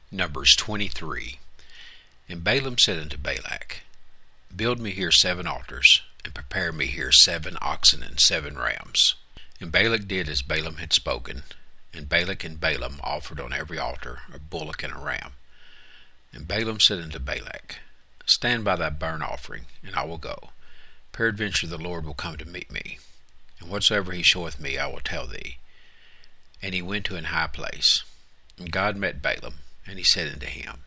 Numbers 23. And Balaam said unto Balak, Build me here 7 altars, and prepare me here 7 oxen and 7 rams. And Balak did as Balaam had spoken, and Balak and Balaam offered on every altar a bullock and a ram. And Balaam said unto Balak, Stand by thy burnt offering, and I will go. Peradventure the Lord will come to meet me, and whatsoever he showeth me I will tell thee. And he went to an high place. And God met Balaam, and he said unto him,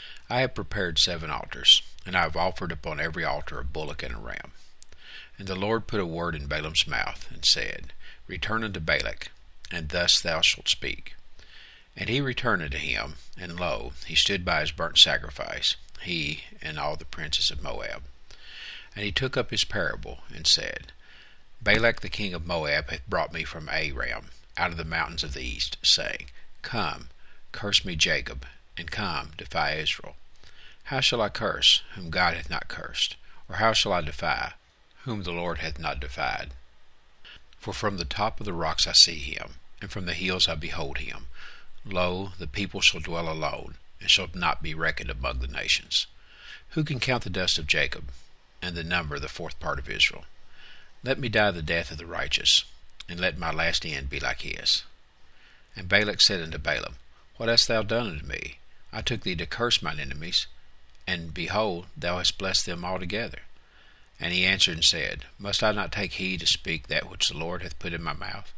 I have prepared 7 altars, and I have offered upon every altar a bullock and a ram. And the Lord put a word in Balaam's mouth, and said, Return unto Balak, and thus thou shalt speak. And he returned unto him, and lo, he stood by his burnt sacrifice, he and all the princes of Moab. And he took up his parable, and said, Balak the king of Moab hath brought me from Aram, out of the mountains of the east, saying, Come, curse me Jacob, and come, defy Israel. How shall I curse, whom God hath not cursed? Or how shall I defy, whom the Lord hath not defied? For from the top of the rocks I see him, and from the hills I behold him. Lo, the people shall dwell alone, and shall not be reckoned among the nations. Who can count the dust of Jacob, and the number the 4th part of Israel? Let me die the death of the righteous, and let my last end be like his. And Balak said unto Balaam, What hast thou done unto me? I took thee to curse mine enemies, and behold, thou hast blessed them altogether. And he answered and said, Must I not take heed to speak that which the Lord hath put in my mouth?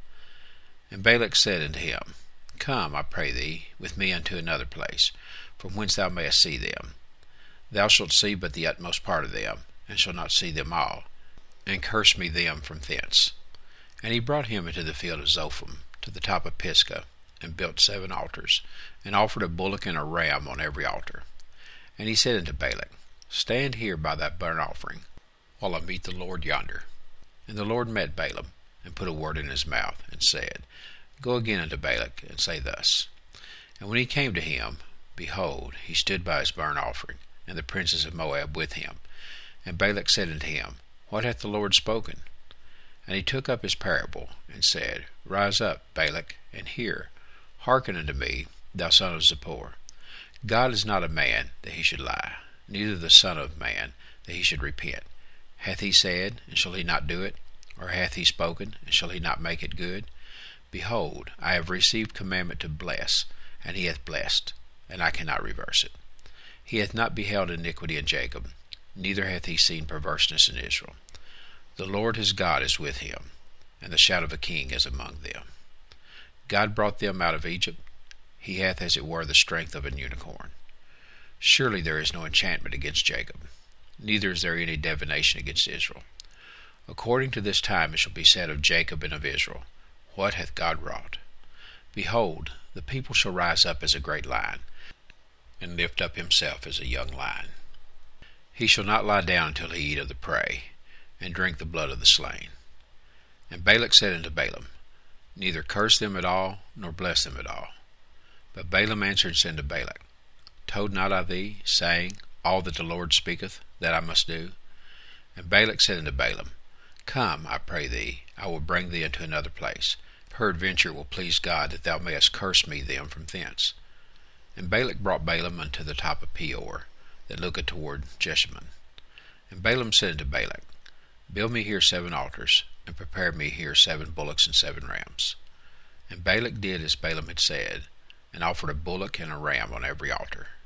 And Balak said unto him, Come, I pray thee, with me unto another place, from whence thou mayest see them. Thou shalt see but the utmost part of them, and shalt not see them all, and curse me them from thence. And he brought him into the field of Zophim, to the top of Pisgah, and built 7 altars, and offered a bullock and a ram on every altar. And he said unto Balak, Stand here by thy burnt offering, while I meet the Lord yonder. And the Lord met Balaam, and put a word in his mouth, and said, Go again unto Balak, and say thus. And when he came to him, behold, he stood by his burnt offering, and the princes of Moab with him. And Balak said unto him, What hath the Lord spoken? And he took up his parable, and said, Rise up, Balak, and hear. Hearken unto me, thou son of Zippor. God is not a man, that he should lie, neither the son of man, that he should repent. Hath he said, and shall he not do it? Or hath he spoken, and shall he not make it good? Behold, I have received commandment to bless, and he hath blessed, and I cannot reverse it. He hath not beheld iniquity in Jacob, neither hath he seen perverseness in Israel. The Lord his God is with him, and the shout of a king is among them. God brought them out of Egypt. He hath as it were the strength of an unicorn. Surely there is no enchantment against Jacob, neither is there any divination against Israel. According to this time it shall be said of Jacob and of Israel, What hath God wrought? Behold, the people shall rise up as a great lion, and lift up himself as a young lion. He shall not lie down until he eat of the prey, and drink the blood of the slain. And Balak said unto Balaam, Neither curse them at all, nor bless them at all. But Balaam answered and said unto Balak, Told not I thee, saying, All that the Lord speaketh, that I must do? And Balak said unto Balaam, Come, I pray thee, I will bring thee into another place. Peradventure it will please God that thou mayest curse me them from thence. And Balak brought Balaam unto the top of Peor, that looketh toward Jeshimon. And Balaam said unto Balak, Build me here 7 altars, and prepare me here 7 bullocks and 7 rams. And Balak did as Balaam had said, and offered a bullock and a ram on every altar.